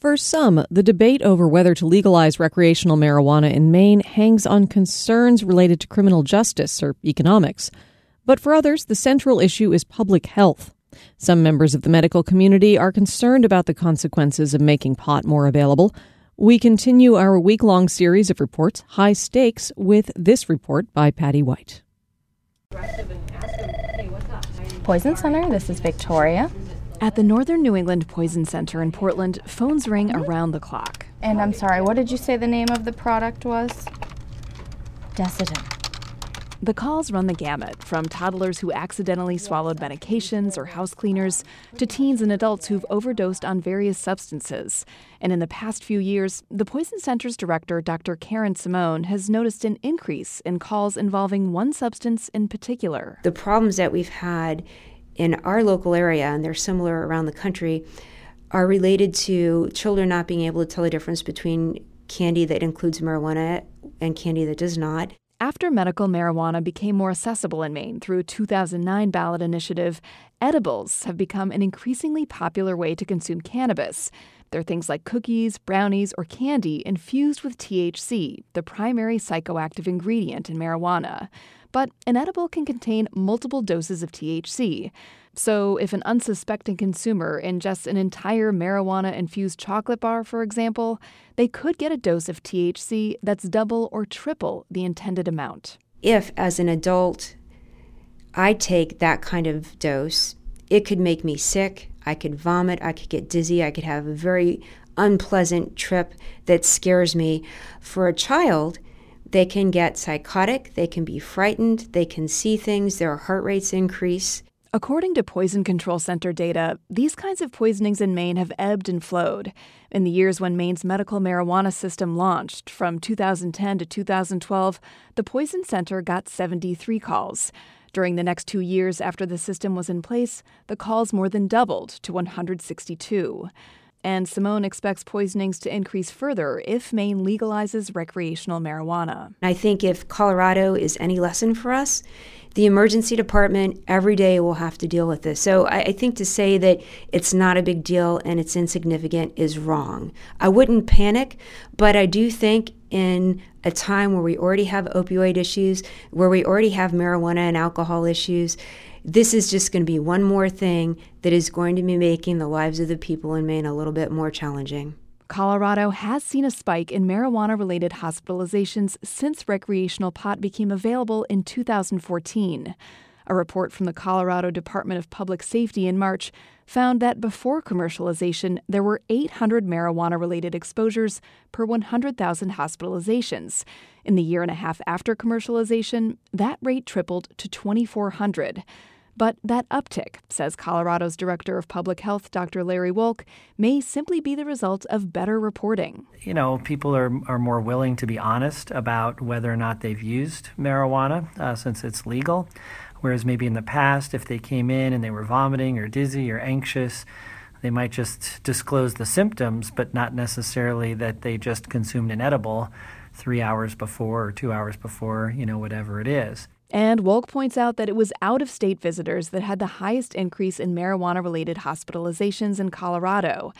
For some, the debate over whether to legalize recreational marijuana in Maine hangs on concerns related to criminal justice or economics. But for others, the central issue is public health. Some members of the medical community are concerned about the consequences of making pot more available. We continue our week-long series of reports, High Stakes, with this report by Patty White. Poison Center, this is Victoria. At the Northern New England Poison Center in Portland, phones ring around the clock. And I'm sorry, what did you say the name of the product was? Desitin. The calls run the gamut, from toddlers who accidentally swallowed medications or house cleaners to teens and adults who've overdosed on various substances. And in the past few years, the Poison Center's director, Dr. Karen Simone, has noticed an increase in calls involving one substance in particular. The problems that we've had in our local area, and they're similar around the country, are related to children not being able to tell the difference between candy that includes marijuana and candy that does not. After medical marijuana became more accessible in Maine through a 2009 ballot initiative, edibles have become an increasingly popular way to consume cannabis. They're things like cookies, brownies, or candy infused with THC, the primary psychoactive ingredient in marijuana. But an edible can contain multiple doses of THC. So if an unsuspecting consumer ingests an entire marijuana-infused chocolate bar, for example, they could get a dose of THC that's double or triple the intended amount. If, as an adult, I take that kind of dose, it could make me sick, I could vomit, I could get dizzy, I could have a very unpleasant trip that scares me. For a child, they can get psychotic, they can be frightened, they can see things, their heart rates increase. According to Poison Control Center data, these kinds of poisonings in Maine have ebbed and flowed. In the years when Maine's medical marijuana system launched, from 2010 to 2012, the Poison Center got 73 calls. During the next 2 years after the system was in place, the calls more than doubled to 162. And Simone expects poisonings to increase further if Maine legalizes recreational marijuana. I think if Colorado is any lesson for us, the emergency department every day will have to deal with this. So I think to say that it's not a big deal and it's insignificant is wrong. I wouldn't panic, but I do think in a time where we already have opioid issues, where we already have marijuana and alcohol issues, this is just going to be one more thing that is going to be making the lives of the people in Maine a little bit more challenging. Colorado has seen a spike in marijuana-related hospitalizations since recreational pot became available in 2014. A report from the Colorado Department of Public Safety in March found that before commercialization, there were 800 marijuana-related exposures per 100,000 hospitalizations. In the year and a half after commercialization, that rate tripled to 2,400. But that uptick, says Colorado's Director of Public Health, Dr. Larry Wolk, may simply be the result of better reporting. You know, people are more willing to be honest about whether or not they've used marijuana since it's legal. Whereas maybe in the past, if they came in and they were vomiting or dizzy or anxious, they might just disclose the symptoms, but not necessarily that they just consumed an edible 3 hours before or 2 hours before, whatever it is. And Wolk points out that it was out-of-state visitors that had the highest increase in marijuana-related hospitalizations in Colorado,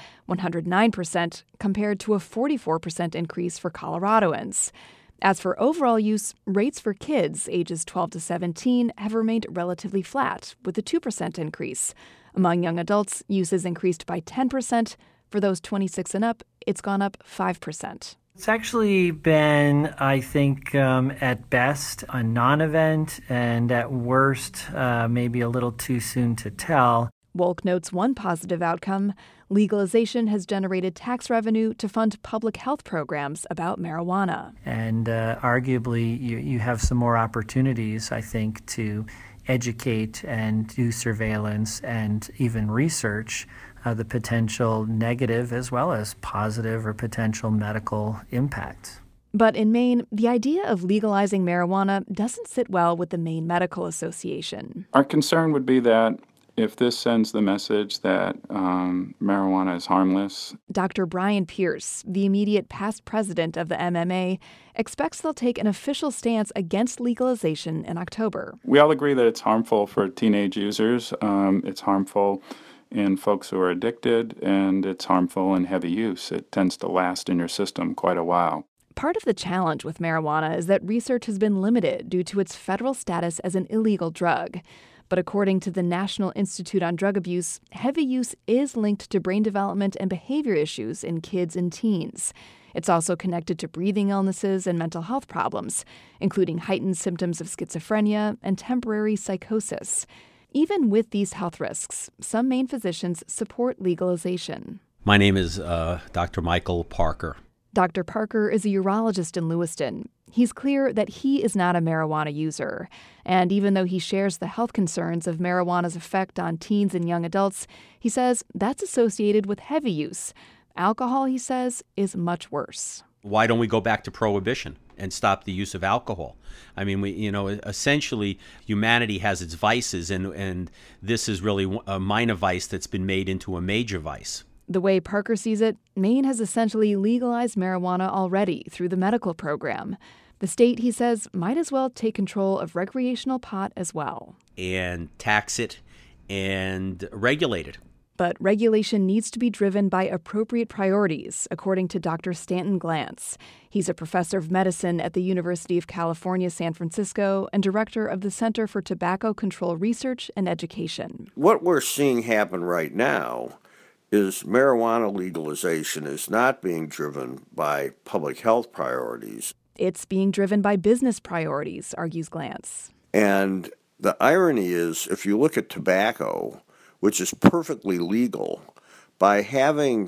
109%, compared to a 44% increase for Coloradoans. As for overall use, rates for kids ages 12 to 17 have remained relatively flat, with a 2% increase. Among young adults, use has increased by 10%. For those 26 and up, it's gone up 5%. It's actually been, I think, at best, a non-event, and at worst, maybe a little too soon to tell. Wolk notes one positive outcome. Legalization has generated tax revenue to fund public health programs about marijuana. And arguably, you have some more opportunities, I think, to educate and do surveillance and even research the potential negative as well as positive or potential medical impact. But in Maine, the idea of legalizing marijuana doesn't sit well with the Maine Medical Association. Our concern would be that if this sends the message that marijuana is harmless. Dr. Brian Pierce, the immediate past president of the MMA, expects they'll take an official stance against legalization in October. We all agree that it's harmful for teenage users. It's harmful in folks who are addicted, and it's harmful in heavy use. It tends to last in your system quite a while. Part of the challenge with marijuana is that research has been limited due to its federal status as an illegal drug. But according to the National Institute on Drug Abuse, heavy use is linked to brain development and behavior issues in kids and teens. It's also connected to breathing illnesses and mental health problems, including heightened symptoms of schizophrenia and temporary psychosis. Even with these health risks, some Maine physicians support legalization. My name is Dr. Michael Parker. Dr. Parker is a urologist in Lewiston. He's clear that he is not a marijuana user. And even though he shares the health concerns of marijuana's effect on teens and young adults, he says that's associated with heavy use. Alcohol, he says, is much worse. Why don't we go back to prohibition and stop the use of alcohol? I mean, essentially, humanity has its vices, and this is really a minor vice that's been made into a major vice. The way Parker sees it, Maine has essentially legalized marijuana already through the medical program. The state, he says, might as well take control of recreational pot as well. And tax it and regulate it. But regulation needs to be driven by appropriate priorities, according to Dr. Stanton Glantz. He's a professor of medicine at the University of California, San Francisco, and director of the Center for Tobacco Control Research and Education. What we're seeing happen right now is marijuana legalization is not being driven by public health priorities. It's being driven by business priorities, argues Glantz. And the irony is, if you look at tobacco, which is perfectly legal, by having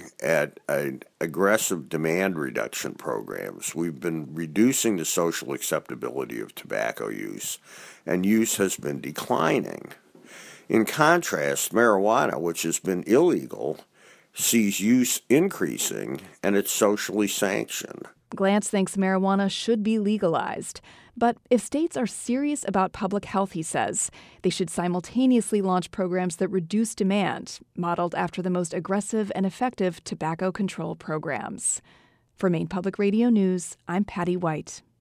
aggressive demand reduction programs, we've been reducing the social acceptability of tobacco use, and use has been declining. In contrast, marijuana, which has been illegal, sees use increasing, and it's socially sanctioned. Glantz thinks marijuana should be legalized. But if states are serious about public health, he says, they should simultaneously launch programs that reduce demand, modeled after the most aggressive and effective tobacco control programs. For Maine Public Radio News, I'm Patty White.